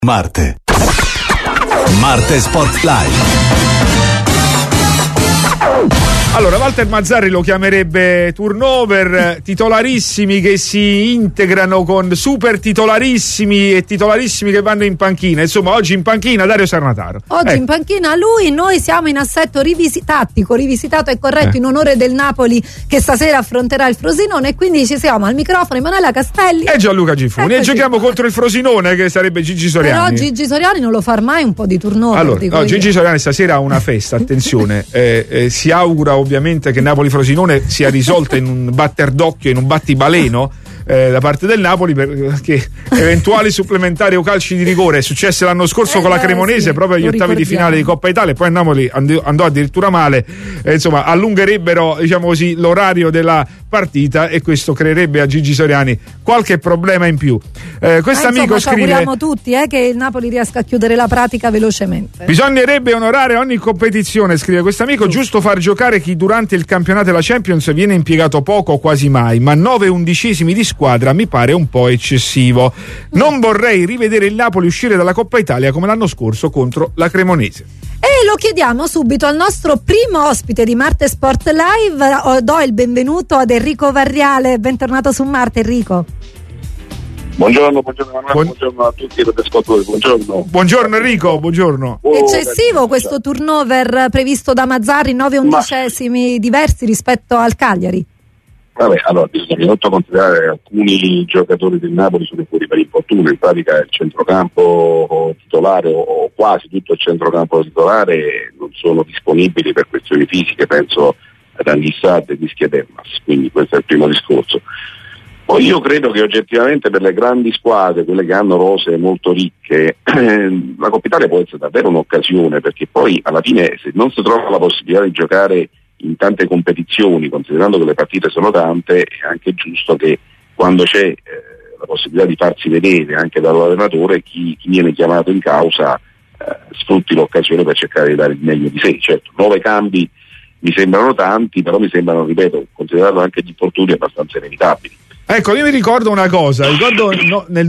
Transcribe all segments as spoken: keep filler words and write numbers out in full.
Marte. Marte Sport Live. Allora, Walter Mazzarri lo chiamerebbe turnover, titolarissimi che si integrano con super titolarissimi e titolarissimi che vanno in panchina. Insomma, oggi in panchina Dario Sarnataro. Oggi eh. in panchina lui, noi siamo in assetto rivisi- tattico, rivisitato e corretto eh. in onore del Napoli che stasera affronterà il Frosinone, e quindi ci siamo al microfono Emanuela Castelli e Gianluca Gifuni. Eccoci. E giochiamo contro il Frosinone, che sarebbe Gigi Soriani. Però Gigi Soriani non lo fa mai un po' di turnover. Allora, no, Gigi Soriani stasera ha una festa, attenzione, eh, eh, si augura ovviamente che Napoli-Frosinone sia risolta in un batter d'occhio, in un battibaleno eh, da parte del Napoli, perché eventuali supplementari o calci di rigore è successo l'anno scorso eh, con la Cremonese, sì, proprio agli ottavi di finale di Coppa Italia, e poi Napoli and- andò addirittura male, eh, insomma allungherebbero, diciamo così, l'orario della partita, e questo creerebbe a Gigi Soriani qualche problema in più. Eh, questo eh, amico insomma, scrive: ci auguriamo tutti eh, che il Napoli riesca a chiudere la pratica velocemente. Bisognerebbe onorare ogni competizione, scrive questo amico, giusto far giocare chi durante il campionato della Champions viene impiegato poco o quasi mai, ma nove undicesimi di squadra mi pare un po' eccessivo. Non vorrei rivedere il Napoli uscire dalla Coppa Italia come l'anno scorso contro la Cremonese. E lo chiediamo subito al nostro primo ospite di Marte Sport Live. Do il benvenuto ad Enrico Varriale. Bentornato su Marte, Enrico. Buongiorno, buongiorno, Buon... buongiorno a tutti gli ascoltatori. Buongiorno. Buongiorno Enrico, buongiorno. Eccessivo questo turnover previsto da Mazzarri, nove undicesimi Ma... diversi rispetto al Cagliari. Vabbè, allora bisogna innanzitutto considerare alcuni giocatori del Napoli sono fuori per infortunio, in pratica il centrocampo titolare o quasi tutto il centrocampo titolare non sono disponibili per questioni fisiche, penso ad Anghissat e Dischi ed Elmas, quindi questo è il primo discorso. Poi io credo che oggettivamente per le grandi squadre, quelle che hanno rose molto ricche, la Coppa Italia può essere davvero un'occasione, perché poi alla fine se non si trova la possibilità di giocare in tante competizioni, considerando che le partite sono tante, è anche giusto che quando c'è eh, la possibilità di farsi vedere anche dall'allenatore, chi, chi viene chiamato in causa eh, sfrutti l'occasione per cercare di dare il meglio di sé. Certo, nove cambi mi sembrano tanti, però mi sembrano, ripeto, considerando anche gli infortuni, abbastanza inevitabili. Ecco, io mi ricordo una cosa, ricordo no, nel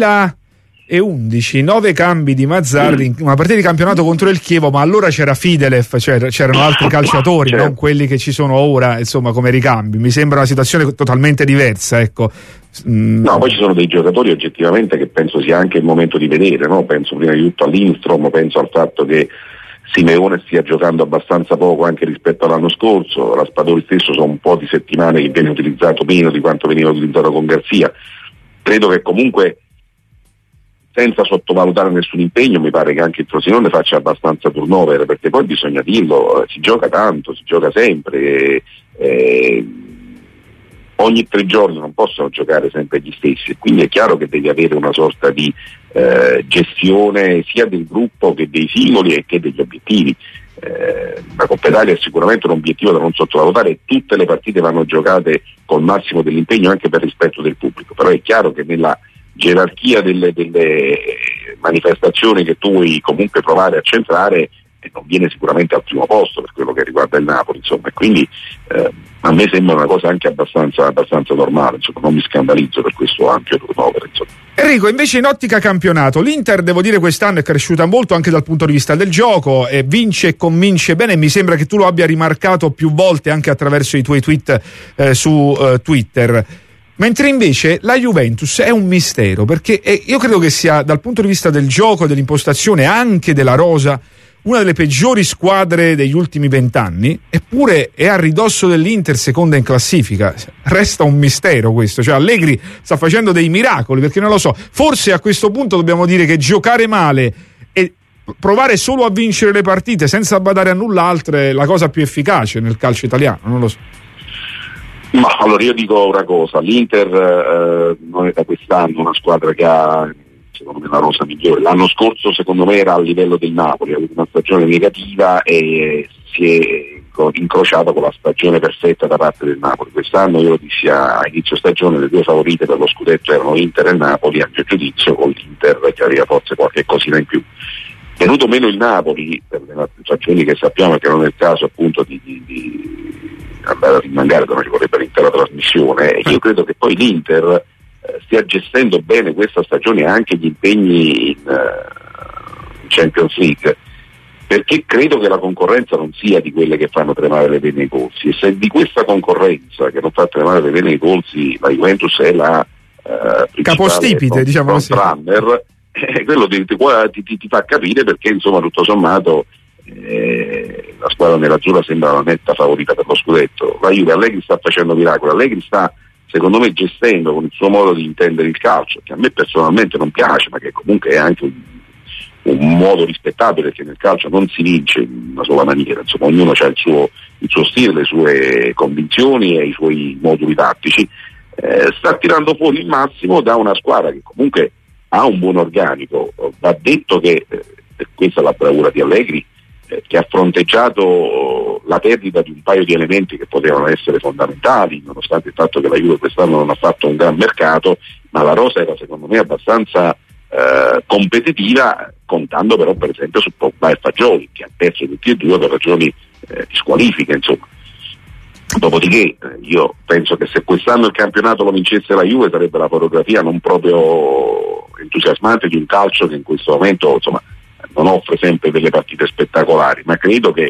duemilaundici nove cambi di Mazzarri in una partita di campionato contro il Chievo, ma allora c'era Fidelev, cioè c'erano altri calciatori, certo, non quelli che ci sono ora, insomma, come ricambi. Mi sembra una situazione totalmente diversa, ecco. Mm. No, poi ci sono dei giocatori oggettivamente che penso sia anche il momento di vedere, no? Penso prima di tutto a Lindstrom, penso al fatto che Simeone stia giocando abbastanza poco anche rispetto all'anno scorso. Raspadori stesso sono un po' di settimane che viene utilizzato meno di quanto veniva utilizzato con Garzia. Credo che comunque, senza sottovalutare nessun impegno, mi pare che anche il Frosinone faccia abbastanza turnover, perché poi bisogna dirlo, si gioca tanto, si gioca sempre, e, e, ogni tre giorni non possono giocare sempre gli stessi, quindi è chiaro che devi avere una sorta di eh, gestione sia del gruppo che dei singoli e che degli obiettivi. Eh, la Coppa Italia è sicuramente un obiettivo da non sottovalutare e tutte le partite vanno giocate col massimo dell'impegno anche per rispetto del pubblico, però è chiaro che nella gerarchia delle, delle manifestazioni che tu vuoi comunque provare a centrare non viene sicuramente al primo posto per quello che riguarda il Napoli, insomma, e quindi eh, a me sembra una cosa anche abbastanza, abbastanza normale, insomma, non mi scandalizzo per questo ampio turnover, insomma. Enrico, invece in ottica campionato, l'Inter, devo dire, quest'anno è cresciuta molto anche dal punto di vista del gioco, e vince e convince bene, e mi sembra che tu lo abbia rimarcato più volte anche attraverso i tuoi tweet eh, su eh, Twitter. Mentre invece la Juventus è un mistero, perché è, io credo che sia, dal punto di vista del gioco, dell'impostazione, anche della rosa, una delle peggiori squadre degli ultimi vent'anni, eppure è a ridosso dell'Inter, seconda in classifica. Resta un mistero questo, cioè Allegri sta facendo dei miracoli, perché non lo so, forse a questo punto dobbiamo dire che giocare male e provare solo a vincere le partite senza badare a null'altro è la cosa più efficace nel calcio italiano, non lo so. Ma allora io dico una cosa, l'Inter eh, non è da quest'anno una squadra che ha, secondo me, la rosa migliore. L'anno scorso secondo me era a livello del Napoli, ha avuto una stagione negativa e si è incrociato con la stagione perfetta da parte del Napoli. Quest'anno, io lo dissi a inizio stagione, le due favorite per lo scudetto erano Inter e Napoli, a mio giudizio con l'Inter che aveva forse qualche cosina in più. Venuto meno il Napoli, per le ragioni che sappiamo, che non è il caso appunto di, di, di andare a rimangare, come ci vorrebbe l'intera trasmissione, io credo che poi l'Inter eh, stia gestendo bene questa stagione e anche gli impegni in uh, Champions League, perché credo che la concorrenza non sia di quelle che fanno tremare le vene ai polsi, e se di questa concorrenza che non fa tremare le vene ai polsi la Juventus è la uh, capostipite, diciamo così, runner, eh, quello ti, ti, ti, ti fa capire perché insomma tutto sommato eh, la squadra nerazzurra sembra la netta favorita per lo scudetto. La Juve, Allegri sta facendo miracoli, Allegri sta secondo me gestendo con il suo modo di intendere il calcio, che a me personalmente non piace, ma che comunque è anche un un modo rispettabile, perché nel calcio non si vince in una sola maniera, insomma ognuno ha il suo, il suo stile, le sue convinzioni e i suoi moduli tattici, eh, sta tirando fuori il massimo da una squadra che comunque ha un buon organico. Va detto che eh, questa è la bravura di Allegri, eh, che ha fronteggiato la perdita di un paio di elementi che potevano essere fondamentali, nonostante il fatto che la Juve quest'anno non ha fatto un gran mercato, ma la rosa era secondo me abbastanza Eh, competitiva, contando però per esempio su Pogba e Fagioli, che ha perso tutti e due per ragioni eh, di squalifica, insomma. Dopodiché eh, io penso che se quest'anno il campionato lo vincesse la Juve sarebbe la fotografia non proprio entusiasmante di un calcio che in questo momento insomma non offre sempre delle partite spettacolari, ma credo che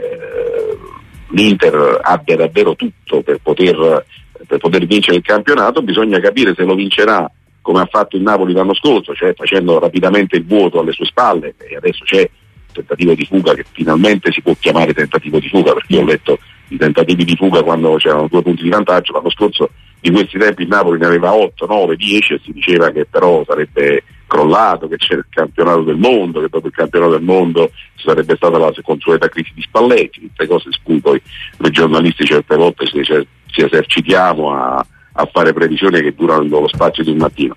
eh, l'Inter abbia davvero tutto per poter, per poter vincere il campionato. Bisogna capire se lo vincerà come ha fatto il Napoli l'anno scorso, cioè facendo rapidamente il vuoto alle sue spalle, e adesso c'è un tentativo di fuga che finalmente si può chiamare tentativo di fuga, perché io ho letto i tentativi di fuga quando c'erano due punti di vantaggio. L'anno scorso di questi tempi il Napoli ne aveva otto, nove, dieci e si diceva che però sarebbe crollato, che c'era il campionato del mondo, che dopo il campionato del mondo ci sarebbe stata la consueta crisi di Spalletti, tutte cose su cui poi noi giornalisti certe volte ci, ci esercitiamo a a fare previsioni che durano lo spazio di un mattino.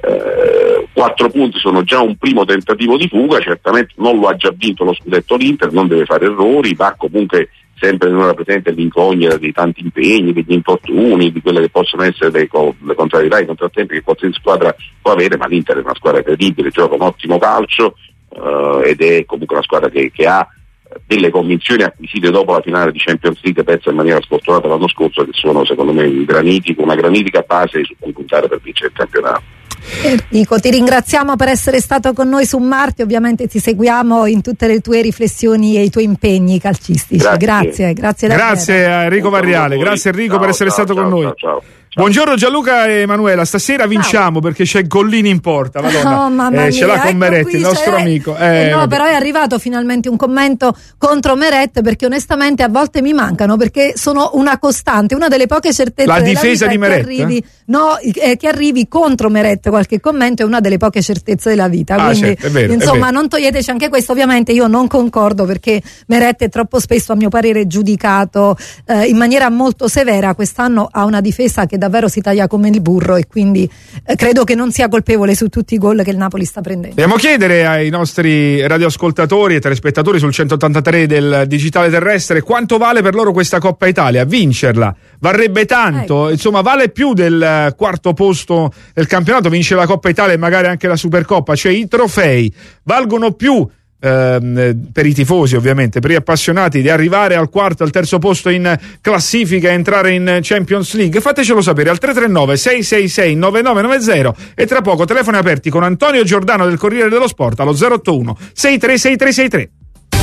Eh, quattro punti sono già un primo tentativo di fuga, certamente non lo ha già vinto lo scudetto l'Inter, non deve fare errori, va comunque sempre in una presente l'incognita dei tanti impegni, degli infortuni, di quelle che possono essere le, le contrarietà, i contrattempi che qualsiasi squadra può avere, ma l'Inter è una squadra credibile, gioca un ottimo calcio eh, ed è comunque una squadra che, che ha delle convinzioni acquisite dopo la finale di Champions League persa in maniera sfortunata l'anno scorso, che sono secondo me un granitico, una granitica base su cui puntare per vincere il campionato. Enrico, ti ringraziamo per essere stato con noi su Marte, ovviamente ti seguiamo in tutte le tue riflessioni e i tuoi impegni calcistici. Grazie, grazie, grazie, grazie a Enrico Varriale, grazie Enrico ciao, per essere ciao, stato ciao, con noi. Ciao, ciao. Buongiorno Gianluca e Emanuela, stasera vinciamo perché c'è Gollini in porta, Madonna. Oh, mamma eh, ce l'ha mia, con ecco Meret, qui il nostro c'è... amico. Eh, eh, no, vabbè. però è arrivato finalmente un commento contro Meret, perché onestamente a volte mi mancano, perché sono una costante, una delle poche certezze la della difesa vita di Meret. Che arrivi, no, eh, che arrivi contro Meret, qualche commento è una delle poche certezze della vita. Ah, quindi certo, è vero, insomma è vero. non toglieteci anche questo. Ovviamente io non concordo, perché Meret è troppo spesso a mio parere giudicato eh, in maniera molto severa. Quest'anno ha una difesa che davvero si taglia come il burro, e quindi eh, credo che non sia colpevole su tutti i gol che il Napoli sta prendendo. Dobbiamo chiedere ai nostri radioascoltatori e telespettatori sul centottantatré del digitale terrestre quanto vale per loro questa Coppa Italia. Vincerla varrebbe tanto, ecco. Insomma vale più del quarto posto del campionato. Vincere la Coppa Italia e magari anche la Supercoppa, cioè i trofei valgono più ehm, per i tifosi, ovviamente, per gli appassionati, di arrivare al quarto, al terzo posto in classifica e entrare in Champions League. Fatecelo sapere al tre tre nove sei sei sei nove nove nove zero, e tra poco telefoni aperti con Antonio Giordano del Corriere dello Sport allo zero otto uno sei tre sei tre sei tre.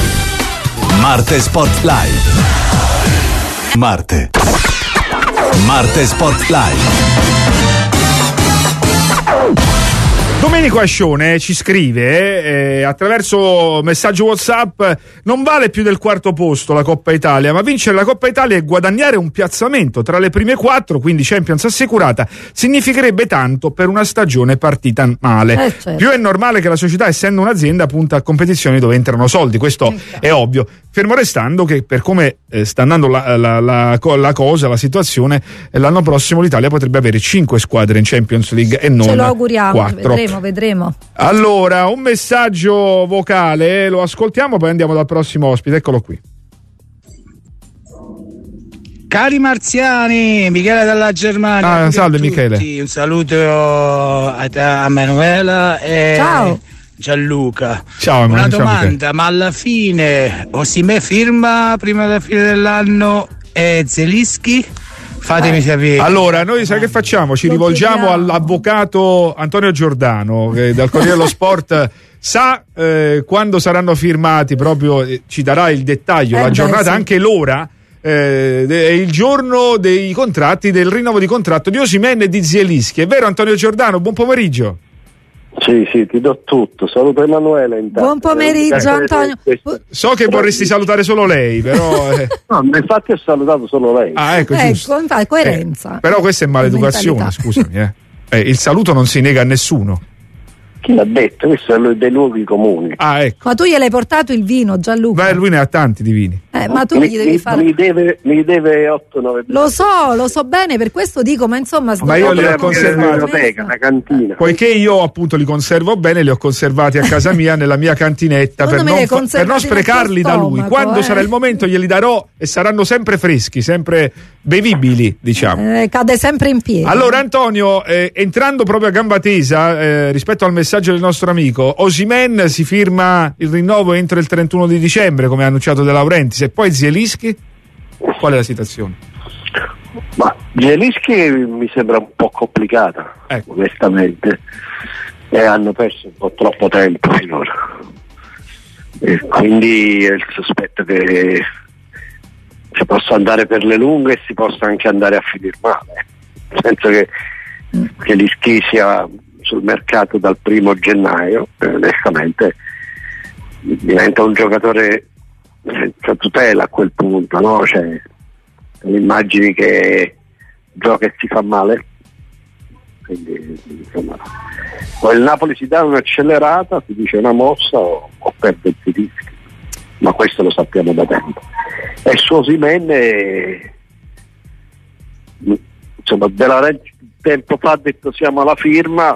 Marte Sport Live. Marte. Marte Sport Live. Domenico Ascione ci scrive eh, attraverso messaggio WhatsApp: non vale più del quarto posto la Coppa Italia, ma vincere la Coppa Italia e guadagnare un piazzamento tra le prime quattro, quindi Champions assicurata, significherebbe tanto per una stagione partita male. Eh, certo. Più è normale che la società, essendo un'azienda, punta a competizioni dove entrano soldi, questo Certo. è ovvio, fermo restando che per come eh, sta andando la, la, la, la cosa, la situazione, eh, l'anno prossimo l'Italia potrebbe avere cinque squadre in Champions League e non Ce lo auguriamo, quattro. vedremo, vedremo. Allora, un messaggio vocale, lo ascoltiamo, poi andiamo dal prossimo ospite. Eccolo qui. Cari marziani, Michele dalla Germania. Ah, salve Michele. Un saluto a, te, a Manuela e Ciao. Ciao Gianluca. Emanuele. Ciao, Una Michele. domanda, ma alla fine Osimè firma prima della fine dell'anno e Zelinski? Fatemi sapere. Allora, noi sai che facciamo? Ci Lo rivolgiamo chiediamo. all'avvocato Antonio Giordano, che dal Corriere dello Sport sa eh, quando saranno firmati, proprio eh, ci darà il dettaglio, Eh la beh, giornata, sì. anche l'ora. Eh, è il giorno dei contratti, del rinnovo di contratto di Osimhen e di Zielinski. È vero, Antonio Giordano? Buon pomeriggio. Sì, sì, ti do tutto. Saluto Emanuele intanto. Buon pomeriggio, Antonio. So che vorresti salutare solo lei, però eh. No, infatti ho salutato solo lei. Ah, ecco, giusto. Ecco, infatti, coerenza. Eh, però questa è maleducazione, Mentalità. scusami. Eh. Eh, il saluto non si nega a nessuno. Chi l'ha detto? Questo è dei luoghi comuni. Ah, ecco. Ma tu gliel'hai portato il vino, Gianluca? Beh, lui ne ha tanti di vini. Eh, ma tu mi, gli devi mi- fare. mi deve, mi deve otto nove Lo so, lo so bene, per questo dico, ma insomma. Ma io li ho una conservati. biblioteca, una cantina. Poiché io appunto li conservo bene, li ho conservati a casa mia, nella mia cantinetta, per Secondo me non, li hai fa- per non conservati nel sprecarli tuo da lui. stomaco, Quando eh. sarà il momento glieli darò e saranno sempre freschi, sempre bevibili, diciamo. Eh, cade sempre in piedi. Allora Antonio, eh, entrando proprio a gamba tesa eh, rispetto al messaggio del nostro amico, Osimhen si firma il rinnovo entro il trentuno di dicembre, come ha annunciato De Laurentiis, e poi Zielinski? Qual è la situazione? Ma Zielinski mi sembra un po' complicata, Ecco. onestamente. E hanno perso un po' troppo tempo finora. E quindi è il sospetto che si possa andare per le lunghe e si possa anche andare a finire male. Penso che Zielinski sia sul mercato dal primo gennaio e onestamente diventa un giocatore senza tutela a quel punto, no? Cioè, immagini che gioca e si fa male, quindi insomma, o il Napoli si dà un'accelerata, si dice una mossa, o, o perde il rischi, ma questo lo sappiamo da tempo. E su Osimhen eh, insomma, De Laurentiis tempo fa ha detto siamo alla firma,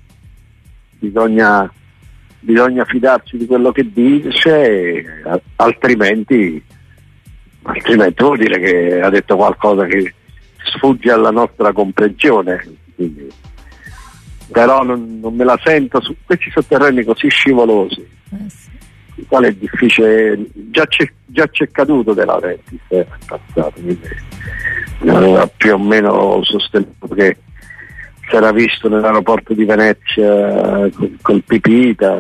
bisogna bisogna fidarsi di quello che dice, altrimenti altrimenti vuol dire che ha detto qualcosa che sfugge alla nostra comprensione. Quindi, però non, non me la sento su questi sotterranei così scivolosi, Eh, sì. il quale è difficile, già c'è, già c'è caduto De Laurentiis eh, in passato, quindi aveva più o meno sostenuto che si era visto nell'aeroporto di Venezia col, col Pipita.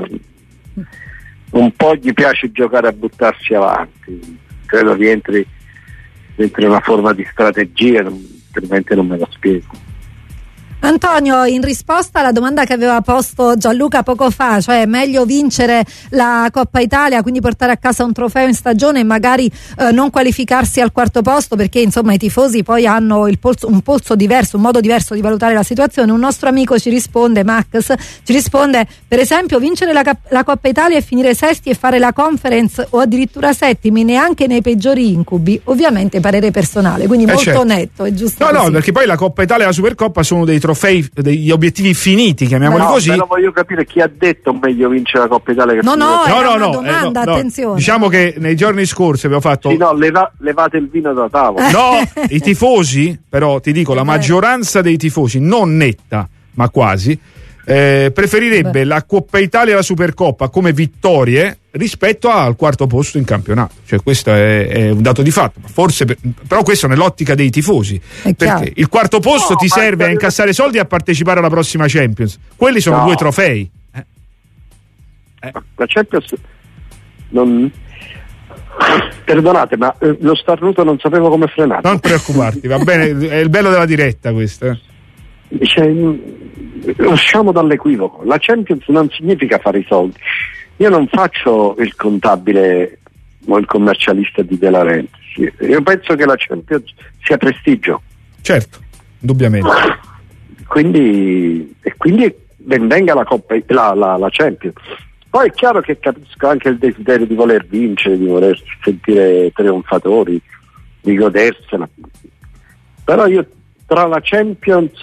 Un po' gli piace giocare a buttarsi avanti, credo rientri dentro una forma di strategia, non, altrimenti non me lo spiego. Antonio, in risposta alla domanda che aveva posto Gianluca poco fa, cioè è meglio vincere la Coppa Italia, quindi portare a casa un trofeo in stagione e magari eh, non qualificarsi al quarto posto, perché insomma i tifosi poi hanno il polso, un polso diverso, un modo diverso di valutare la situazione. Un nostro amico ci risponde, Max, ci risponde per esempio vincere la, la Coppa Italia e finire sesti e fare la Conference o addirittura settimi, neanche nei peggiori incubi, ovviamente parere personale, quindi Eh, molto certo. netto, è giusto No, no, così. perché poi la Coppa Italia e la Supercoppa sono dei trofei, degli obiettivi finiti, chiamiamoli No, così. però voglio capire chi ha detto meglio vincere la Coppa Italia che No, finire no, sesti. era una eh, domanda, attenzione. Diciamo che nei giorni scorsi abbiamo fatto Sì, no, leva- levate il vino da tavola. no, i tifosi, però ti dico, la Beh. maggioranza dei tifosi, non netta, ma quasi, eh, preferirebbe Beh. la Coppa Italia e la Supercoppa come vittorie rispetto al quarto posto in campionato. Cioè questo è, è un dato di fatto, ma forse per- però questo nell'ottica dei tifosi, È chiaro. perché il quarto posto No, ti ma serve a è- incassare soldi e a partecipare alla prossima Champions. Quelli sono No. due trofei. Eh. La Champions non... Perdonate, ma eh, lo starnuto non sapevo come frenare. Non preoccuparti, va bene, è il bello della diretta questo. eh. Cioè, mh, usciamo dall'equivoco. La Champions non significa fare i soldi. Io non faccio il contabile o il commercialista di De Laurentiis. Io penso che la Champions sia prestigio. Certo, indubbiamente. Quindi, e quindi ben venga la, Coppa, la, la, la Champions. Poi è chiaro che capisco anche il desiderio di voler vincere, di voler sentire trionfatori, di godersela. Però io tra la Champions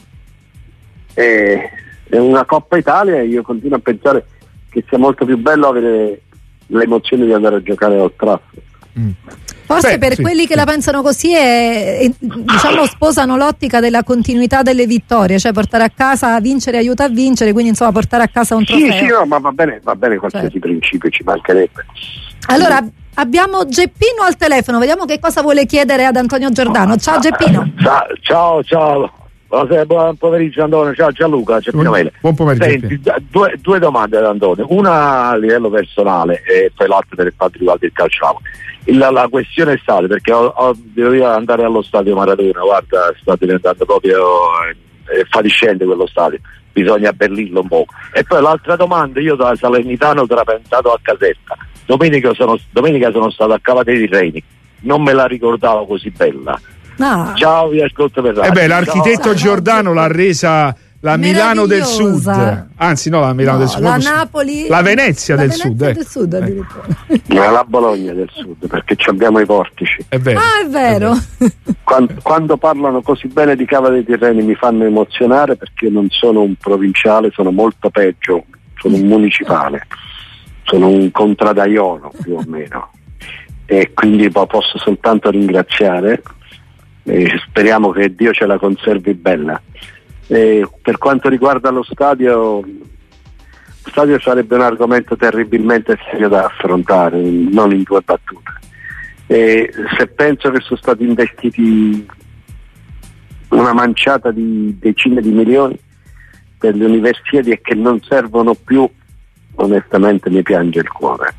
e, e una Coppa Italia io continuo a pensare che sia molto più bello avere l'emozione di andare a giocare a Old Trafford. Mm. Forse Beh, per sì, quelli che sì. la pensano così è, è, diciamo sposano l'ottica della continuità delle vittorie, cioè portare a casa, vincere aiuta a vincere, quindi insomma portare a casa un trofeo. Sì, sì, no, ma va bene, va bene qualsiasi Certo. principio, ci mancherebbe. Allora abbiamo Geppino al telefono, vediamo che cosa vuole chiedere ad Antonio Giordano. Ciao Geppino. Ciao, ciao, ciao. Buonasera, buon pomeriggio Antonio, ciao Gianluca, Geppino Mele. Buon pomeriggio. Senti, due, due domande ad Antonio, una a livello personale e poi l'altra per quanto riguarda il calcio. La, la questione è stata perché ho, ho, devo andare allo stadio Maradona, guarda, sta diventando proprio eh, fatiscente quello stadio, bisogna abbellirlo un po'. E poi l'altra domanda, io da Salernitano trapentato a Caserta, domenica sono, domenica sono stato a Cava dei Tirreni, non me la ricordavo così bella. No. Ciao, vi ascolto per radio. Eh beh, l'architetto Ciao. Giordano l'ha resa la Milano del Sud, Meravigliosa. anzi no, la Milano No, del Sud, la proprio- Napoli, la Venezia la del Venezia Sud, eh. del Sud addirittura. Ma la Bologna del Sud, perché ci abbiamo i portici. È vero. Ah, è vero. Quando, quando parlano così bene di Cava dei Tirreni mi fanno emozionare perché io non sono un provinciale, sono molto peggio, sono un municipale, sono un contradaiolo più o meno, e quindi po- posso soltanto ringraziare e speriamo che Dio ce la conservi bella. E per quanto riguarda lo stadio, lo stadio sarebbe un argomento terribilmente serio da affrontare, non in due battute. E se penso che sono stati investiti una manciata di decine di milioni per le universiadi e che non servono più, onestamente mi piange il cuore.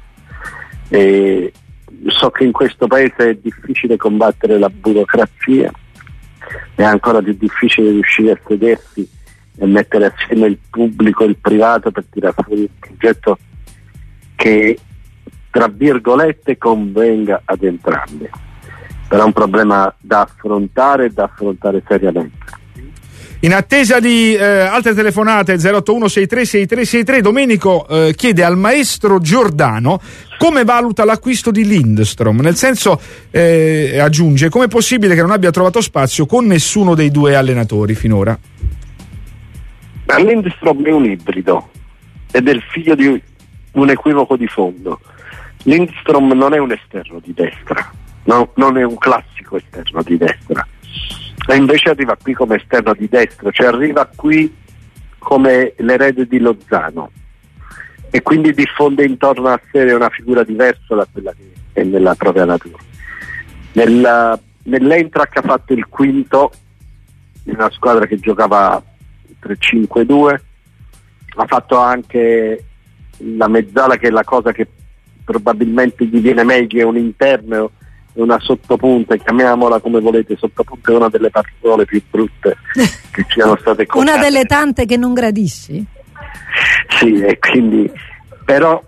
E so che in questo paese è difficile combattere la burocrazia, è ancora più difficile riuscire a sedersi e mettere assieme il pubblico e il privato per tirare fuori un progetto che, tra virgolette, convenga ad entrambi. Però è un problema da affrontare e da affrontare seriamente. In attesa di eh, altre telefonate zero otto uno sei tre sei tre sei tre, Domenico eh, chiede al maestro Giordano come valuta l'acquisto di Lindstrom, nel senso, eh, aggiunge, come è possibile che non abbia trovato spazio con nessuno dei due allenatori finora? Ma Lindstrom è un ibrido ed è il figlio di un equivoco di fondo. Lindstrom non è un esterno di destra, no, non è un classico esterno di destra, e invece arriva qui come esterno di destra, cioè arriva qui come l'erede di Lozano e quindi diffonde intorno a sé una figura diversa da quella che è nella propria natura. Nella, nell'Eintracht ha fatto il quinto in una squadra che giocava tre cinque due, ha fatto anche la mezzala, che è la cosa che probabilmente gli viene meglio, è un interno, una sottopunta, chiamiamola come volete, sottopunta è una delle parole più brutte che siano state coniate. Una delle tante che non gradisci. Sì, e quindi però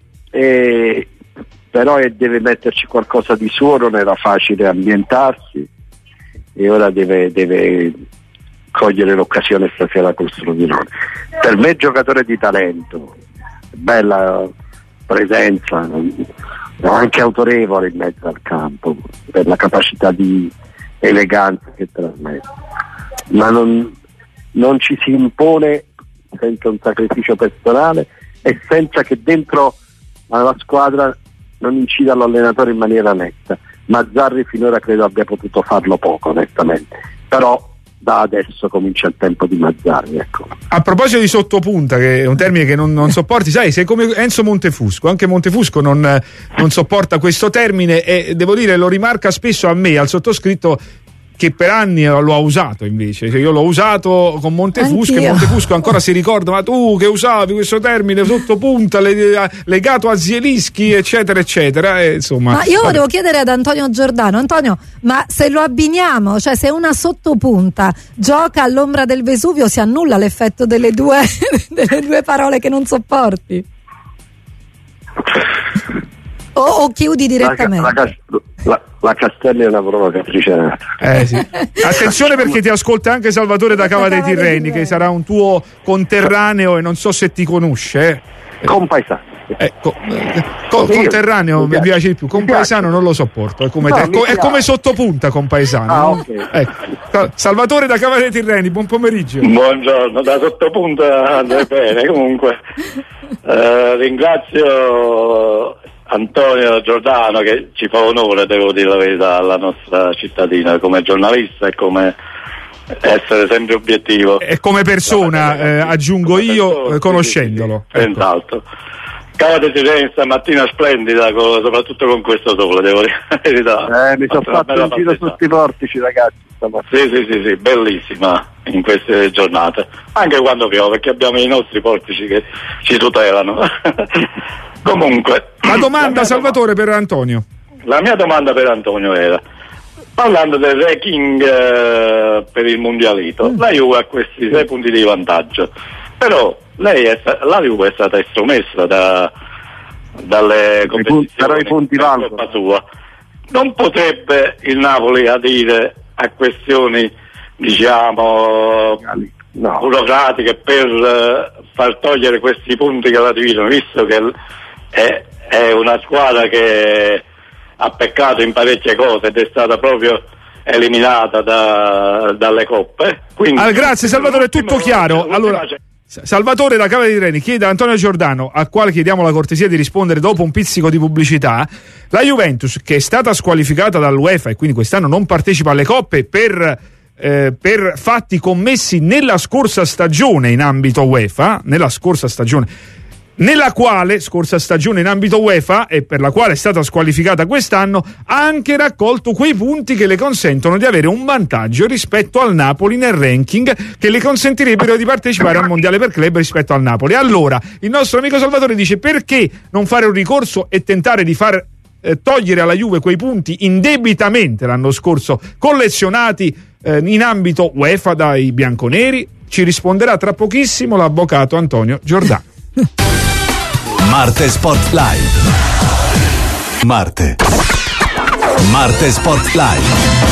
eh, però eh, deve metterci qualcosa di suo, non era facile ambientarsi e ora deve, deve cogliere l'occasione stasera col Frosinone. Per me giocatore di talento, bella presenza, anche autorevole in mezzo al campo per la capacità di eleganza che trasmette, ma non, non ci si impone senza un sacrificio personale e senza che dentro alla squadra non incida l'allenatore in maniera netta. Mazzarri finora credo abbia potuto farlo poco, onestamente, però da adesso comincia il tempo di Mazzarri, ecco. A proposito di sottopunta, che è un termine che non, non sopporti, sai, sei come Enzo Montefusco, anche Montefusco non, non sopporta questo termine e devo dire lo rimarca spesso a me, al sottoscritto, che per anni lo ha usato invece, cioè, io l'ho usato con Montefusco Anch'io. e Montefusco ancora si ricorda, ma tu che usavi questo termine sottopunta le, legato a Zielinski eccetera eccetera, e, insomma, Ma io vabbè. volevo chiedere ad Antonio Giordano, Antonio, ma se lo abbiniamo, cioè se una sottopunta gioca all'ombra del Vesuvio, si annulla l'effetto delle due, delle due parole che non sopporti? O, o chiudi direttamente? La, la, la, la Castelli è una provocatrice nata. Eh, sì. Attenzione perché ti ascolta anche Salvatore da Cava dei Cava dei Tirreni, Tirreni. che sarà un tuo conterraneo e non so se ti conosce. Eh. Compaesano. Eh, co- eh, co- Io- conterraneo mi mi piace. piace di più, Mi compaesano piace. non lo sopporto, è come, No, te- è mi co- è piace. come sottopunta compaesano. Ah, no? ok. Eh, Sa- Salvatore da Cava dei Tirreni, buon pomeriggio. Buongiorno, da sottopunta andrei bene. Comunque eh, ringrazio Antonio Giordano, che ci fa onore, devo dire la verità, alla nostra cittadina come giornalista e come essere sempre obiettivo. E come persona, eh, aggiungo come io, persona, conoscendolo. Sì, sì, sì. Esatto. Cavate Sireni stamattina splendida, con, soprattutto con questo sole, devo dire la verità. Eh, mi sono fatto un giro su tutti i portici, ragazzi. Sì, sì, sì, sì, bellissima in queste giornate. Anche quando piove, perché abbiamo i nostri portici che ci tutelano. Comunque. La domanda, la Salvatore, domanda. per Antonio. La mia domanda per Antonio era, parlando del ranking eh, per il mondialito, mm. la Juve ha questi sei punti di vantaggio, però lei è, la Juve è stata estromessa da, dalle competizioni, però i punti valgono. Colpa sua. Non potrebbe il Napoli adire a questioni, diciamo, no. burocratiche per uh, far togliere questi punti che la dividono, visto che è, è una squadra che ha peccato in parecchie cose ed è stata proprio eliminata da, dalle coppe. Quindi, ah, grazie Salvatore, è tutto chiaro. Allora, Salvatore da Cava di Reni chiede a Antonio Giordano, al quale chiediamo la cortesia di rispondere dopo un pizzico di pubblicità. La Juventus, che è stata squalificata dall'UEFA e quindi quest'anno non partecipa alle coppe per, eh, per fatti commessi nella scorsa stagione in ambito UEFA, nella scorsa stagione nella quale, scorsa stagione in ambito UEFA, e per la quale è stata squalificata quest'anno, ha anche raccolto quei punti che le consentono di avere un vantaggio rispetto al Napoli nel ranking, che le consentirebbero di partecipare al mondiale per club rispetto al Napoli. Allora, il nostro amico Salvatore dice: perché non fare un ricorso e tentare di far eh, togliere alla Juve quei punti indebitamente l'anno scorso collezionati eh, in ambito UEFA dai bianconeri? Ci risponderà tra pochissimo l'avvocato Antonio Giordano. Marte Sport Live. Marte. Marte Sport Live.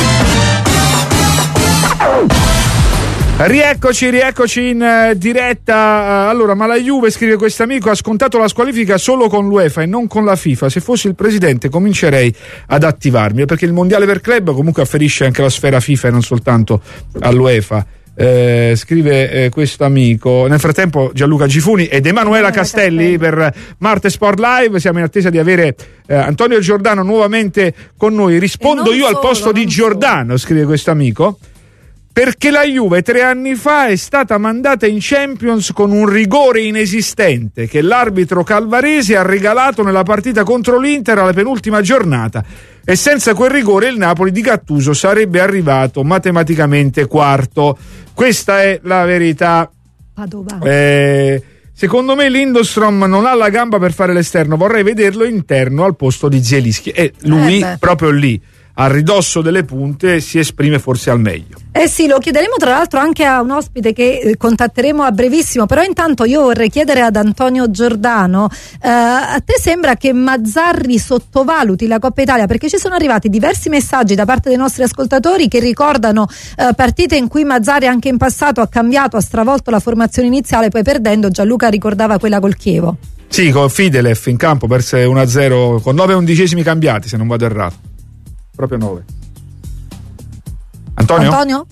Rieccoci, rieccoci in uh, diretta. Allora, ma la Juve, scrive quest'amico, ha scontato la squalifica solo con l'UEFA e non con la FIFA. Se fossi il presidente comincerei ad attivarmi, perché il mondiale per club comunque afferisce anche alla sfera FIFA e non soltanto all'UEFA. Eh, scrive eh, questo amico. Nel frattempo Gianluca Gifuni ed Emanuela Castelli per Marte Sport Live. Siamo in attesa di avere eh, Antonio Giordano nuovamente con noi. Rispondo io solo, al posto di Giordano, scrive questo amico, perché la Juve tre anni fa è stata mandata in Champions con un rigore inesistente che l'arbitro Calvaresi ha regalato nella partita contro l'Inter alla penultima giornata, e senza quel rigore il Napoli di Gattuso sarebbe arrivato matematicamente quarto. Questa è la verità. Eh, secondo me Lindström non ha la gamba per fare l'esterno, vorrei vederlo interno al posto di Zielinski, e lui eh proprio lì a ridosso delle punte si esprime forse al meglio. Eh sì, lo chiederemo tra l'altro anche a un ospite che eh, contatteremo a brevissimo, però intanto io vorrei chiedere ad Antonio Giordano, eh, a te sembra che Mazzarri sottovaluti la Coppa Italia? Perché ci sono arrivati diversi messaggi da parte dei nostri ascoltatori che ricordano eh, partite in cui Mazzarri anche in passato ha cambiato, ha stravolto la formazione iniziale, poi perdendo. Gianluca ricordava quella col Chievo. Sì, con Fidelev in campo perse uno a zero con nove undicesimi cambiati, se non vado errato. Proprio nove. Antonio? Antonio?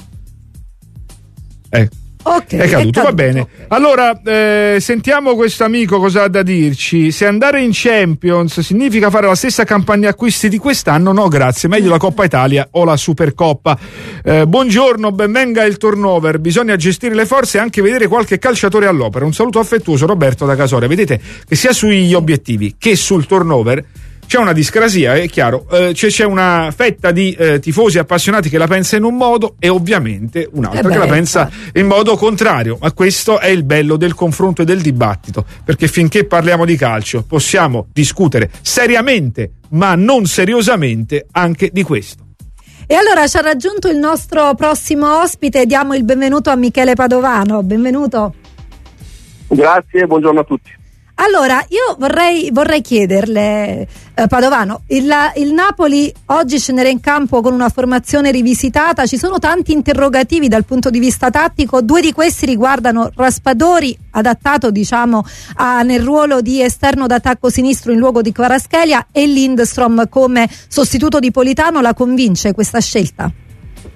Eh. Okay, è, caduto, è caduto, va bene. Okay. Allora, eh, sentiamo questo amico cosa ha da dirci. Se andare in Champions significa fare la stessa campagna acquisti di quest'anno, no grazie, meglio la Coppa Italia o la Supercoppa. Eh, buongiorno, benvenga il turnover, bisogna gestire le forze e anche vedere qualche calciatore all'opera. Un saluto affettuoso, Roberto da Casoria. Vedete che sia sugli obiettivi che sul turnover c'è una discrasia, è chiaro, eh, c'è, c'è una fetta di eh, tifosi appassionati che la pensa in un modo e ovviamente un'altra eh che la pensa in modo contrario, ma questo è il bello del confronto e del dibattito, perché finché parliamo di calcio possiamo discutere seriamente ma non seriosamente anche di questo. E allora ci ha raggiunto il nostro prossimo ospite, diamo il benvenuto a Michele Padovano. Benvenuto. Grazie, buongiorno a tutti. Allora, io vorrei, vorrei chiederle, eh, Padovano, il, il Napoli oggi scenderà in campo con una formazione rivisitata, ci sono tanti interrogativi dal punto di vista tattico, due di questi riguardano Raspadori, adattato diciamo a, nel ruolo di esterno d'attacco sinistro in luogo di Kvaratskhelia, e Lindström come sostituto di Politano. La convince questa scelta?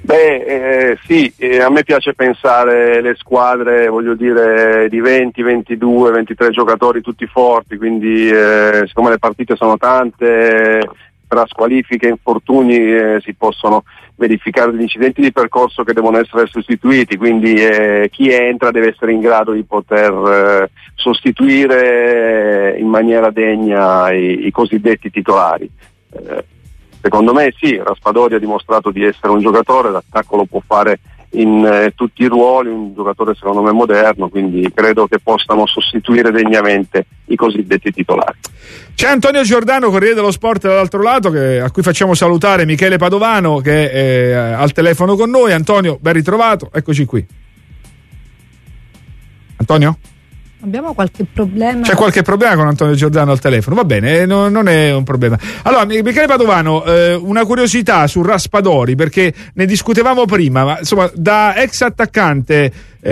Beh, eh, sì, eh, a me piace pensare le squadre, voglio dire, di venti, ventidue, ventitré giocatori tutti forti, quindi eh, siccome le partite sono tante, tra squalifiche e infortuni eh, si possono verificare degli incidenti di percorso che devono essere sostituiti, quindi eh, chi entra deve essere in grado di poter eh, sostituire in maniera degna i, i cosiddetti titolari. Eh, Secondo me sì, Raspadori ha dimostrato di essere un giocatore, l'attacco lo può fare in eh, tutti i ruoli, un giocatore secondo me moderno, quindi credo che possano sostituire degnamente i cosiddetti titolari. C'è Antonio Giordano, Corriere dello Sport dall'altro lato, che, a cui facciamo salutare Michele Padovano, che è eh, al telefono con noi. Antonio, ben ritrovato, eccoci qui. Antonio? Abbiamo qualche problema? C'è qualche problema con Antonio Giordano al telefono? Va bene, no, non è un problema. Allora, Michele Padovano, eh, una curiosità su Raspadori, perché ne discutevamo prima, ma insomma, da ex attaccante,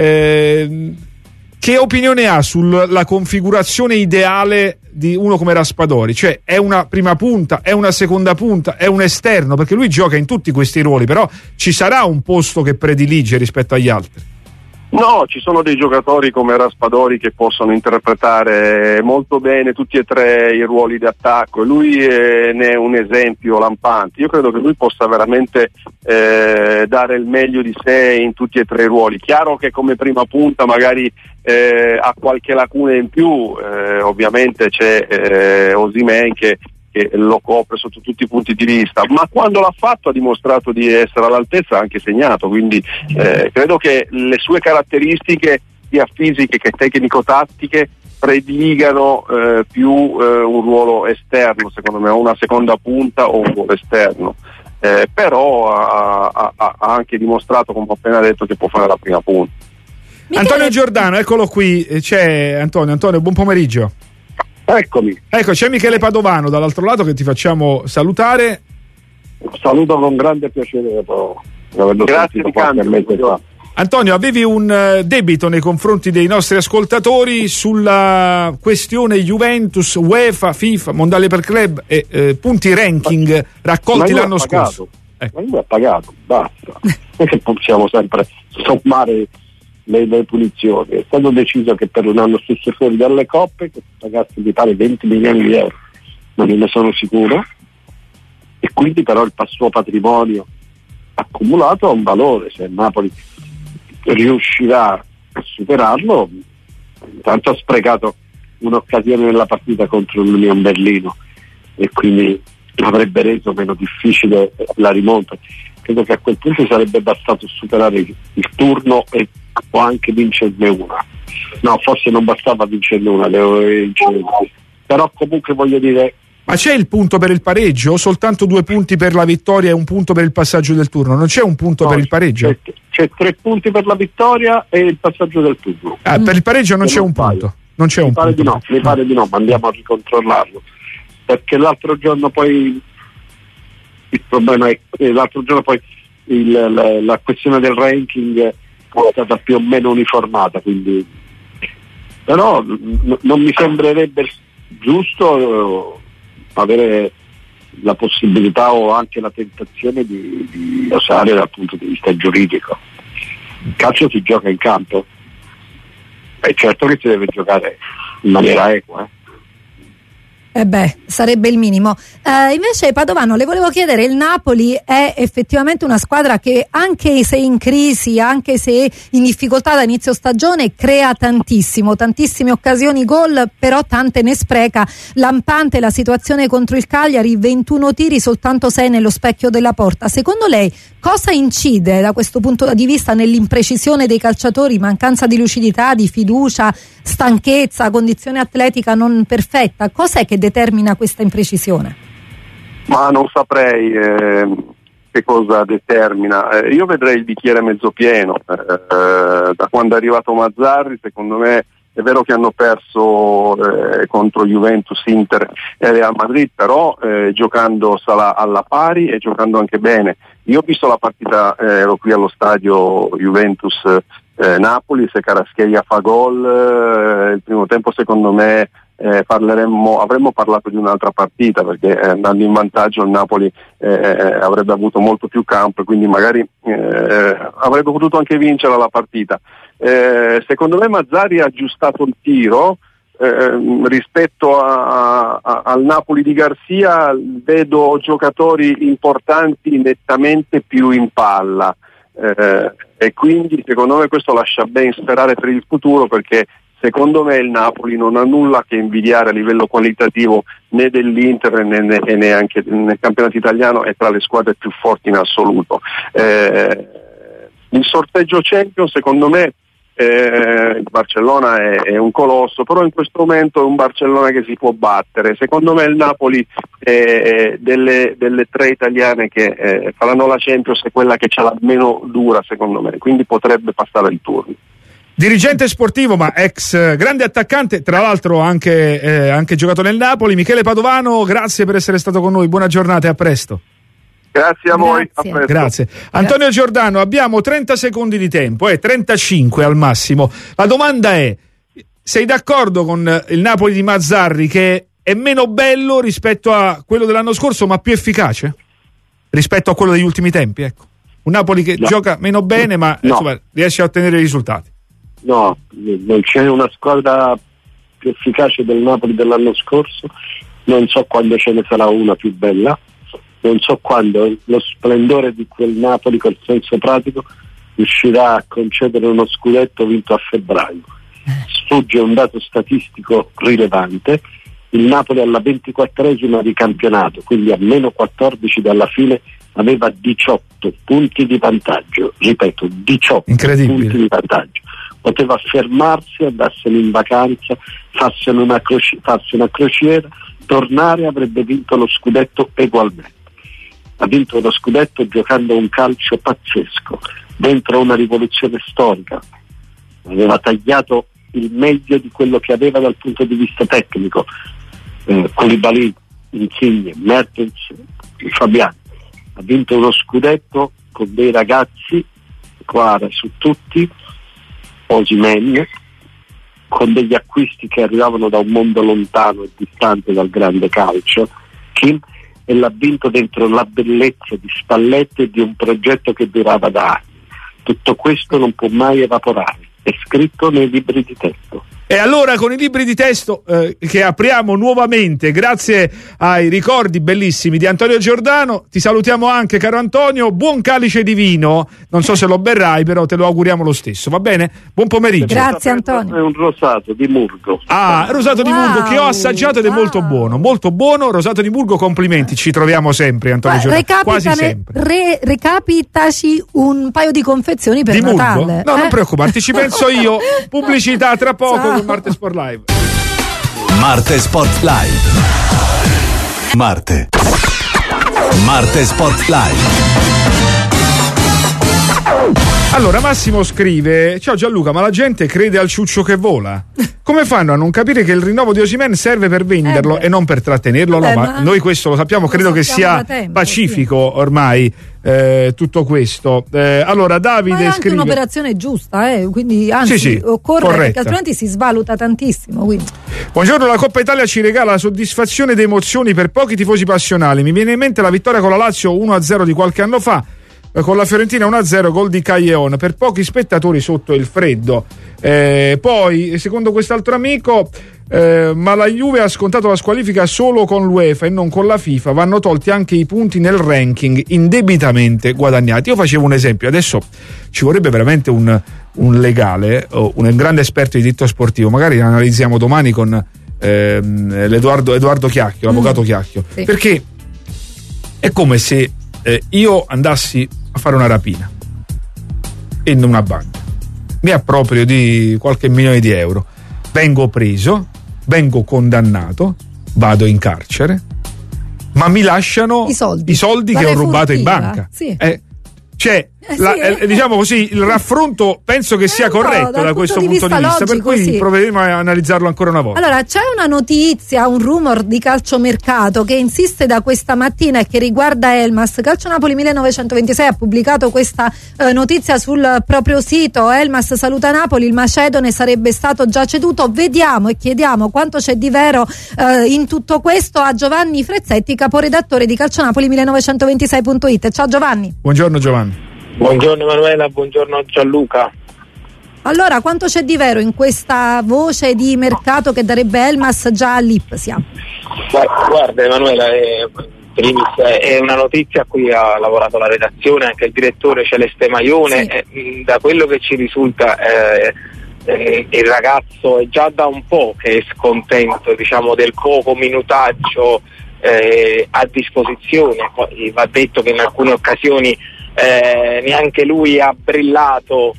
eh, che opinione ha sulla configurazione ideale di uno come Raspadori? Cioè, è una prima punta, è una seconda punta, è un esterno? Perché lui gioca in tutti questi ruoli, però ci sarà un posto che predilige rispetto agli altri? No, ci sono dei giocatori come Raspadori che possono interpretare molto bene tutti e tre i ruoli di attacco, e lui eh, ne è un esempio lampante. Io credo che lui possa veramente eh, dare il meglio di sé in tutti e tre i ruoli. Chiaro che come prima punta magari eh, ha qualche lacuna in più, eh, ovviamente c'è eh, Osimhen che che lo copre sotto tutti i punti di vista, ma quando l'ha fatto ha dimostrato di essere all'altezza, ha anche segnato, quindi eh, credo che le sue caratteristiche sia fisiche che tecnico-tattiche prediligano eh, più eh, un ruolo esterno, secondo me, o una seconda punta o un ruolo esterno, eh, però ha, ha, ha anche dimostrato, come ho appena detto, che può fare la prima punta. Antonio Giordano, eccolo qui, c'è Antonio. Antonio, buon pomeriggio. Eccomi. Ecco, c'è Michele Padovano dall'altro lato che ti facciamo salutare. Saluto con grande piacere dopo averlo sentito qualche mese fa. Antonio, avevi un uh, debito nei confronti dei nostri ascoltatori sulla questione Juventus, UEFA, FIFA, Mondiale per Club e eh, punti ranking ma, raccolti l'anno scorso. Ecco. Ma lui ha pagato, basta. Non che possiamo sempre sommare Le, le punizioni. È stato deciso che per un anno stesso fuori dalle coppe che pagasse mi pare venti milioni di euro, non ne sono sicuro, e quindi però il suo patrimonio accumulato ha un valore. Se il Napoli riuscirà a superarlo, intanto ha sprecato un'occasione nella partita contro l'Union Berlino e quindi avrebbe reso meno difficile la rimonta. Credo che a quel punto sarebbe bastato superare il, il turno e o anche vincerne una. No, forse non bastava vincerne una, però comunque voglio dire. Ma c'è il punto per il pareggio o soltanto due punti per la vittoria e un punto per il passaggio del turno? Non c'è un punto no, per il pareggio? C'è, c'è tre punti per la vittoria e il passaggio del turno. Ah, per il pareggio non c'è un punto. Non c'è un punto. Di no, mi pare di no, ma andiamo a ricontrollarlo. Perché l'altro giorno poi il problema è che l'altro giorno poi il, la, la questione del ranking è stata più o meno uniformata, quindi però n- non mi sembrerebbe giusto avere la possibilità o anche la tentazione di, di osare dal punto di vista giuridico. Il calcio si gioca in campo e certo che si deve giocare in maniera equa, eh. Eh beh, sarebbe il minimo. Eh, invece Padovano, le volevo chiedere, il Napoli è effettivamente una squadra che anche se in crisi, anche se in difficoltà da inizio stagione, crea tantissimo, tantissime occasioni gol, però tante ne spreca. Lampante la situazione contro il Cagliari, ventuno tiri, soltanto sei nello specchio della porta. Secondo lei cosa incide da questo punto di vista nell'imprecisione dei calciatori, mancanza di lucidità, di fiducia, stanchezza, condizione atletica non perfetta? Cos'è che determina questa imprecisione? Ma non saprei eh, che cosa determina. Eh, io vedrei il bicchiere mezzo pieno. Eh, da quando è arrivato Mazzarri, secondo me è vero che hanno perso eh, contro Juventus, Inter e Real Madrid, però eh, giocando Salah alla pari e giocando anche bene. Io ho visto la partita, eh, ero qui allo stadio Juventus eh, Napoli, se Kvaratskhelia fa gol, eh, il primo tempo secondo me eh, parleremmo, avremmo parlato di un'altra partita, perché eh, andando in vantaggio il Napoli eh, avrebbe avuto molto più campo e quindi magari eh, avrebbe potuto anche vincere la partita. Eh, secondo me Mazzarri ha aggiustato il tiro. Eh, rispetto a, a, al Napoli di Garcia vedo giocatori importanti nettamente più in palla, eh, e quindi secondo me questo lascia ben sperare per il futuro, perché secondo me il Napoli non ha nulla che invidiare a livello qualitativo né dell'Inter né, né, né neanche nel campionato italiano, è tra le squadre più forti in assoluto. Eh, il sorteggio Champions secondo me Eh, il Barcellona è, è un colosso, però in questo momento è un Barcellona che si può battere. Secondo me il Napoli è delle, delle tre italiane che eh, faranno la Champions è quella che ce l'ha meno dura, secondo me, quindi potrebbe passare il turno. Dirigente sportivo ma ex grande attaccante, tra l'altro anche, eh, anche giocato nel Napoli, Michele Padovano, grazie per essere stato con noi, buona giornata e a presto. Grazie a voi. Grazie. A presto. Grazie. Antonio Giordano, abbiamo trenta secondi di tempo, eh, trentacinque al massimo. La domanda è: sei d'accordo con il Napoli di Mazzarri che è meno bello rispetto a quello dell'anno scorso, ma più efficace rispetto a quello degli ultimi tempi? Ecco. Un Napoli che no. gioca meno bene, ma no. insomma, riesce a ottenere i risultati. No, non c'è una squadra più efficace del Napoli dell'anno scorso, non so quando ce ne sarà una più bella. Non so quando lo splendore di quel Napoli col senso pratico riuscirà a concedere uno scudetto vinto a febbraio. Sfugge un dato statistico rilevante: il Napoli alla ventiquattresima di campionato, quindi a meno quattordici dalla fine, aveva diciotto punti di vantaggio, ripeto diciotto punti di vantaggio. Poteva fermarsi, andarsene in vacanza, farsene una, croci- farsi una crociera, tornare, avrebbe vinto lo scudetto egualmente. Ha vinto lo scudetto giocando un calcio pazzesco, dentro una rivoluzione storica. Aveva tagliato il meglio di quello che aveva dal punto di vista tecnico. Eh, Koulibaly, Insigne, Mertens, Fabiani. Ha vinto uno scudetto con dei ragazzi, Quara su tutti, Osimhen, con degli acquisti che arrivavano da un mondo lontano e distante dal grande calcio, Kim, e l'ha vinto dentro la bellezza di Spalletti e di un progetto che durava da anni. Tutto questo non può mai evaporare, è scritto nei libri di testo. E allora con i libri di testo eh, che apriamo nuovamente grazie ai ricordi bellissimi di Antonio Giordano, ti salutiamo anche, caro Antonio, buon calice di vino, non so se lo berrai, però te lo auguriamo lo stesso, va bene? Buon pomeriggio. Grazie Antonio. È un rosato di Murgo. Ah, rosato wow, di Murgo che ho assaggiato ed è wow. molto buono, molto buono, rosato di Murgo, complimenti, ci troviamo sempre Antonio Giordano, quasi sempre. Re, recapitaci un paio di confezioni per di Natale. Murgo? No, eh? non preoccuparti, ci penso io, pubblicità tra poco. Ciao. Con Marte Sport Live. Marte Sport Live. Marte. Marte Sport Live. Allora Massimo scrive: ciao Gianluca, ma la gente crede al ciuccio che vola? Come fanno a non capire che il rinnovo di Osimhen serve per venderlo eh e non per trattenerlo? Vabbè, no, ma, ma noi questo lo sappiamo, lo credo sappiamo che sia tempo, pacifico sì. ormai eh, tutto questo. Eh, allora Davide ma è anche scrive un'operazione giusta, eh? Quindi anzi sì, sì, occorre, corretta. Perché altrimenti si svaluta tantissimo. Quindi. Buongiorno, la Coppa Italia ci regala la soddisfazione ed emozioni per pochi tifosi passionali. Mi viene in mente la vittoria con la Lazio uno a zero di qualche anno fa, con la Fiorentina uno a zero, gol di Callejon, per pochi spettatori sotto il freddo. Eh, poi secondo quest'altro amico eh, ma la Juve ha scontato la squalifica solo con l'UEFA e non con la FIFA, vanno tolti anche i punti nel ranking indebitamente guadagnati. Io facevo un esempio, adesso ci vorrebbe veramente un, un legale o un grande esperto di diritto sportivo, magari analizziamo domani con ehm, l'Edoardo Edoardo Chiacchio, l'avvocato mm. Chiacchio, sì. Perché è come se eh, io andassi a fare una rapina in una banca, mi approprio di qualche milione di euro, vengo preso, vengo condannato, vado in carcere, ma mi lasciano i soldi, i soldi che ho rubato furtiva. in banca. Sì. Eh, Cioè, Eh la, sì, eh, diciamo così, il raffronto penso che sia corretto da questo punto di vista, logico, per cui sì. proveremo a analizzarlo ancora una volta. Allora, c'è una notizia, un rumor di calciomercato che insiste da questa mattina e che riguarda Elmas. Calcio Napoli millenovecentoventisei ha pubblicato questa eh, notizia sul proprio sito. Elmas saluta Napoli, il macedone sarebbe stato già ceduto. Vediamo e chiediamo quanto c'è di vero eh, in tutto questo a Giovanni Frezzetti, caporedattore di calcionapoli millenovecentoventisei punto it. Ciao Giovanni. Buongiorno Giovanni. Buongiorno Emanuela, buongiorno Gianluca. Allora, quanto c'è di vero in questa voce di mercato che darebbe Elmas già all'Ipsia? Guarda Emanuela, è, è una notizia a cui ha lavorato la redazione, anche il direttore Celeste Maione. Sì. Eh, da quello che ci risulta eh, eh, il ragazzo è già da un po' che è scontento, diciamo, del poco minutaggio eh, a disposizione. Poi va detto che in alcune occasioni Eh, neanche lui ha brillato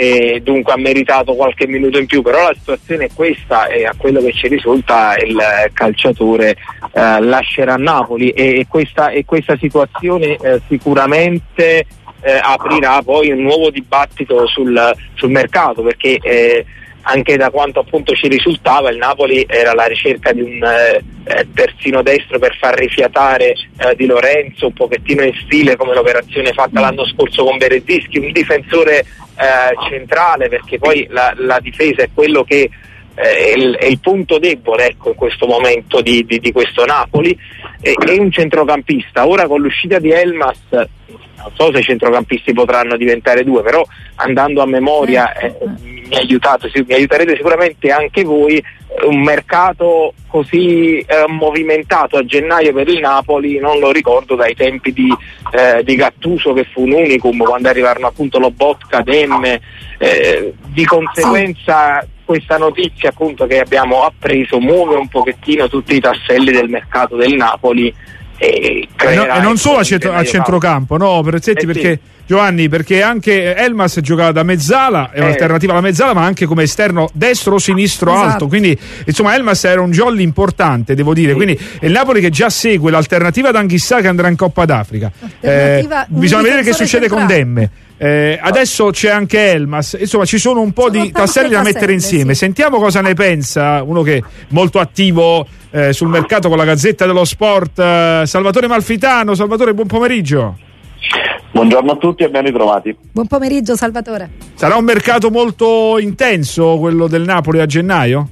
e dunque ha meritato qualche minuto in più, però la situazione è questa e a quello che ci risulta il calciatore eh, lascerà Napoli e questa, e questa situazione eh, sicuramente eh, aprirà poi un nuovo dibattito sul, sul mercato, perché eh, anche da quanto appunto ci risultava il Napoli era alla ricerca di un eh, terzino destro per far rifiatare eh, Di Lorenzo, un pochettino in stile come l'operazione fatta l'anno scorso con Berezinski, un difensore eh, centrale, perché poi la, la difesa è quello che eh, è, il, è il punto debole, ecco, in questo momento di, di, di questo Napoli, e, e un centrocampista. Ora con l'uscita di Elmas non so se i centrocampisti potranno diventare due, però andando a memoria eh, mi, aiutato, mi aiuterete sicuramente anche voi. Un mercato così eh, movimentato a gennaio per il Napoli non lo ricordo dai tempi di, eh, di Gattuso, che fu un unicum quando arrivarono appunto Lobotka, Demme, eh, di conseguenza questa notizia appunto che abbiamo appreso muove un pochettino tutti i tasselli del mercato del Napoli. E, e, no, e non solo a, centro, a centrocampo, no, Frezzetti, eh perché sì. Giovanni, perché anche Elmas giocava da mezzala, è eh. un'alternativa alla mezzala, ma anche come esterno destro o sinistro esatto. alto, quindi insomma Elmas era un jolly importante, devo dire, sì. Quindi è il Napoli che già segue l'alternativa ad Anghissà che andrà in Coppa d'Africa. Eh, bisogna vedere che succede centrale. Con Demme. Eh, adesso c'è anche Elmas, insomma ci sono un po' sono di tasselli da mettere insieme. Sì. Sentiamo cosa ne pensa uno che è molto attivo eh, sul mercato con la Gazzetta dello Sport, eh, Salvatore Malfitano. Salvatore, buon pomeriggio. Buongiorno a tutti e ben ritrovati. Buon pomeriggio Salvatore. Sarà un mercato molto intenso quello del Napoli a gennaio?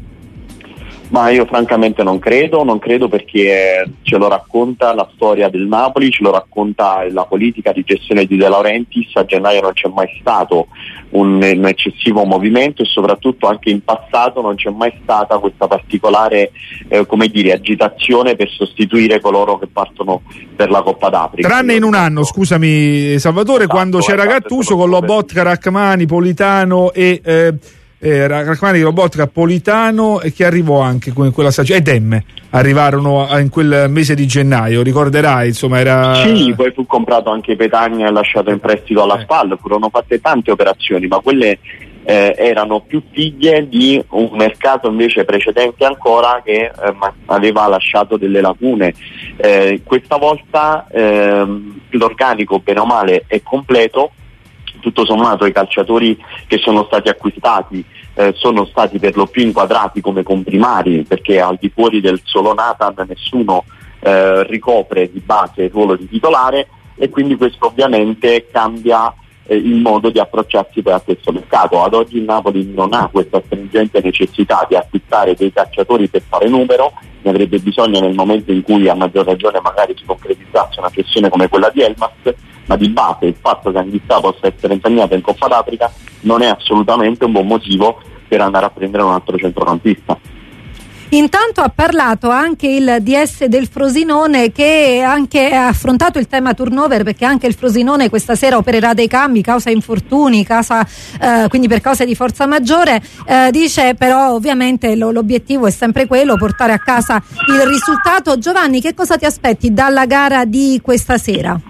Ma io francamente non credo, non credo perché ce lo racconta la storia del Napoli, ce lo racconta la politica di gestione di De Laurentiis. A gennaio non c'è mai stato un, un eccessivo movimento e soprattutto anche in passato non c'è mai stata questa particolare eh, come dire, agitazione per sostituire coloro che partono per la Coppa d'Africa. Tranne in un anno, scusami Salvatore, esatto, quando c'era esatto, Gattuso con Lobotka, Rachmani, Politano e... Eh, Eh, Rachmani, Lobotka, Politano e che arrivò anche in quella stagione e Demme arrivarono in quel mese di gennaio, ricorderai, insomma era... Sì, poi fu comprato anche Petagna e lasciato in prestito alla eh. SPAL, furono fatte tante operazioni, ma quelle eh, erano più figlie di un mercato invece precedente ancora che eh, aveva lasciato delle lacune. Eh, questa volta eh, l'organico bene o male è completo. Tutto sommato i calciatori che sono stati acquistati eh, sono stati per lo più inquadrati come comprimari, perché al di fuori del solo Nathan nessuno eh, ricopre di base il ruolo di titolare, e quindi questo ovviamente cambia eh, il modo di approcciarsi poi a questo mercato. Ad oggi il Napoli non ha questa stringente necessità di acquistare dei calciatori per fare numero, ne avrebbe bisogno nel momento in cui a maggior ragione magari si concretizzasse una cessione come quella di Elmas, ma di base il fatto che Anghissà possa essere impegnato in Coppa d'Africa non è assolutamente un buon motivo per andare a prendere un altro centrocampista. Intanto ha parlato anche il D S del Frosinone, che anche ha affrontato il tema turnover, perché anche il Frosinone questa sera opererà dei cambi causa infortuni, causa, eh, quindi per causa di forza maggiore. Eh, dice però ovviamente lo, l'obiettivo è sempre quello, portare a casa il risultato. Giovanni, che cosa ti aspetti dalla gara di questa sera?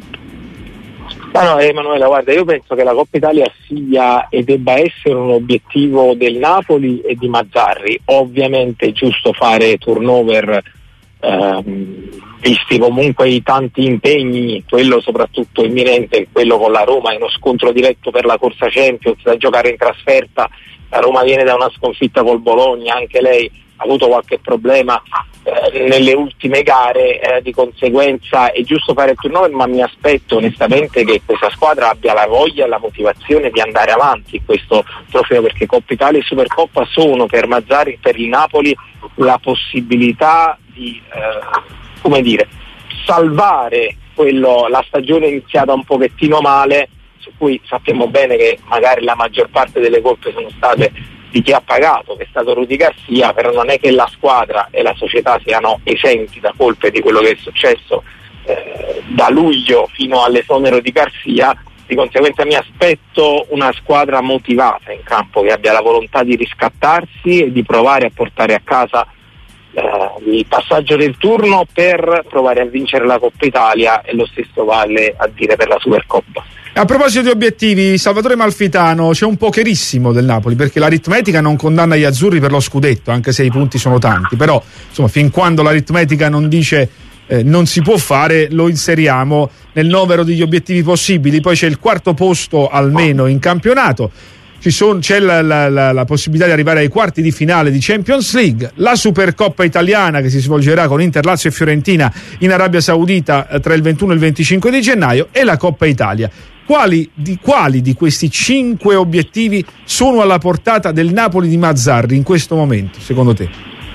No, no, Emanuela, guarda, io penso che la Coppa Italia sia e debba essere un obiettivo del Napoli e di Mazzarri. Ovviamente è giusto fare turnover ehm, visti comunque i tanti impegni, quello soprattutto imminente, quello con la Roma, è uno scontro diretto per la corsa Champions da giocare in trasferta. La Roma viene da una sconfitta col Bologna, anche lei ha avuto qualche problema eh, nelle ultime gare, eh, di conseguenza è giusto fare il turnover, ma mi aspetto onestamente che questa squadra abbia la voglia e la motivazione di andare avanti in questo trofeo, perché Coppa Italia e Supercoppa sono per Mazzarri e per il Napoli la possibilità di eh, come dire, salvare quello, la stagione iniziata un pochettino male, su cui sappiamo bene che magari la maggior parte delle colpe sono state di chi ha pagato, che è stato Rudy Garcia, però non è che la squadra e la società siano esenti da colpe di quello che è successo eh, da luglio fino all'esonero di Garcia. Di conseguenza mi aspetto una squadra motivata in campo, che abbia la volontà di riscattarsi e di provare a portare a casa eh, il passaggio del turno per provare a vincere la Coppa Italia, e lo stesso vale a dire per la Supercoppa. A proposito di obiettivi, Salvatore Malfitano, c'è un pokerissimo del Napoli, perché l'aritmetica non condanna gli azzurri per lo scudetto, anche se i punti sono tanti, però insomma fin quando l'aritmetica non dice eh, non si può fare, lo inseriamo nel novero degli obiettivi possibili. Poi c'è il quarto posto almeno in campionato, Ci sono, c'è la, la, la, la possibilità di arrivare ai quarti di finale di Champions League, la Supercoppa italiana che si svolgerà con Inter, Lazio e Fiorentina in Arabia Saudita eh, tra il ventuno e il venticinque di gennaio, e la Coppa Italia. Quali di, quali di questi cinque obiettivi sono alla portata del Napoli di Mazzarri in questo momento, secondo te?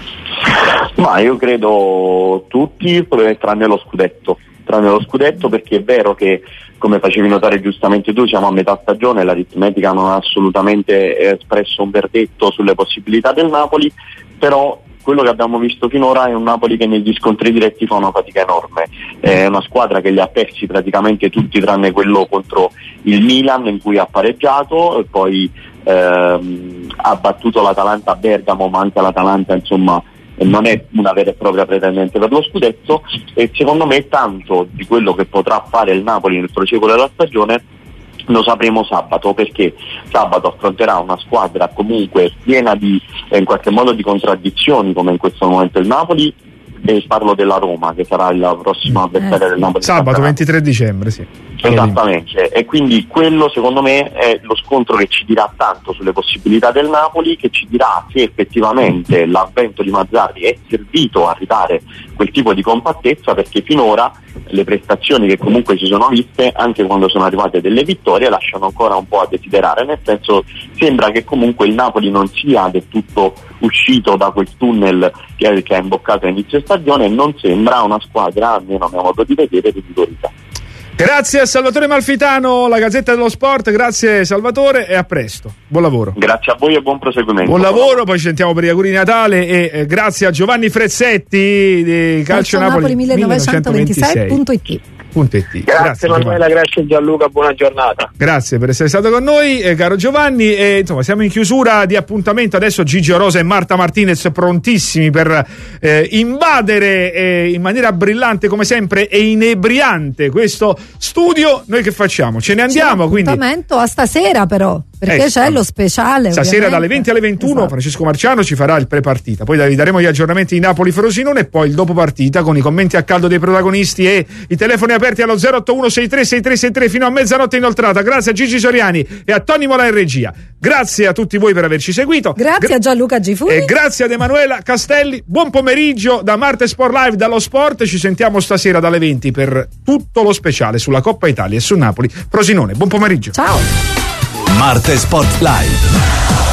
Ma io credo tutti, tranne lo scudetto. Tranne lo scudetto, perché è vero che, come facevi notare giustamente tu, siamo a metà stagione, l'aritmetica non ha assolutamente espresso un verdetto sulle possibilità del Napoli, però quello che abbiamo visto finora è un Napoli che negli scontri diretti fa una fatica enorme. È una squadra che li ha persi praticamente tutti tranne quello contro il Milan, in cui ha pareggiato, e poi ehm, ha battuto l'Atalanta a Bergamo, ma anche l'Atalanta insomma non è una vera e propria pretendente per lo scudetto. E secondo me tanto di quello che potrà fare il Napoli nel proseguo della stagione lo sapremo sabato, perché sabato affronterà una squadra comunque piena di eh, in qualche modo di contraddizioni, come in questo momento il Napoli, e parlo della Roma, che sarà la prossima avversaria eh, del Napoli sabato ventitré dicembre, sì. Esattamente, e quindi quello secondo me è lo scontro che ci dirà tanto sulle possibilità del Napoli, che ci dirà se effettivamente l'avvento di Mazzarri è servito a ridare quel tipo di compattezza, perché finora le prestazioni che comunque si sono viste, anche quando sono arrivate delle vittorie, lasciano ancora un po' a desiderare, nel senso sembra che comunque il Napoli non sia del tutto uscito da quel tunnel che, che ha imboccato a inizio stagione, e non sembra una squadra, almeno a mio modo di vedere, di vitorità. Grazie a Salvatore Malfitano, la Gazzetta dello Sport. Grazie Salvatore, e a presto. Buon lavoro. Grazie a voi e buon proseguimento. Buon lavoro, poi ci sentiamo per gli auguri di Natale, e eh, grazie a Giovanni Frezzetti di Calcio Napoli millenovecentoventisei punto it. Grazie, grazie Manuela, grazie Gianluca, buona giornata. Grazie per essere stato con noi, eh, caro Giovanni, e insomma siamo in chiusura di appuntamento. Adesso Gigio Rosa e Marta Martinez prontissimi per eh, invadere eh, in maniera brillante come sempre e inebriante questo studio. Noi che facciamo? Ce ne andiamo, quindi appuntamento a stasera, però perché eh, c'è lo speciale stasera ovviamente. Dalle venti alle ventuno, esatto. Francesco Marciano ci farà il pre-partita, poi vi daremo gli aggiornamenti di Napoli-Frosinone e poi il dopo partita con i commenti a caldo dei protagonisti e i telefoni aperti allo zero otto uno sei tre sei tre sei tre fino a mezzanotte inoltrata. Grazie a Gigi Soriani e a Tony Mola in regia. Grazie a tutti voi per averci seguito. Grazie Gra- a Gianluca Gifuni e grazie ad Emanuela Castelli. Buon pomeriggio da Marte Sport Live, dallo Sport. Ci sentiamo stasera dalle venti per tutto lo speciale sulla Coppa Italia e su Napoli Frosinone. Buon pomeriggio. Ciao. Marte Sport Live.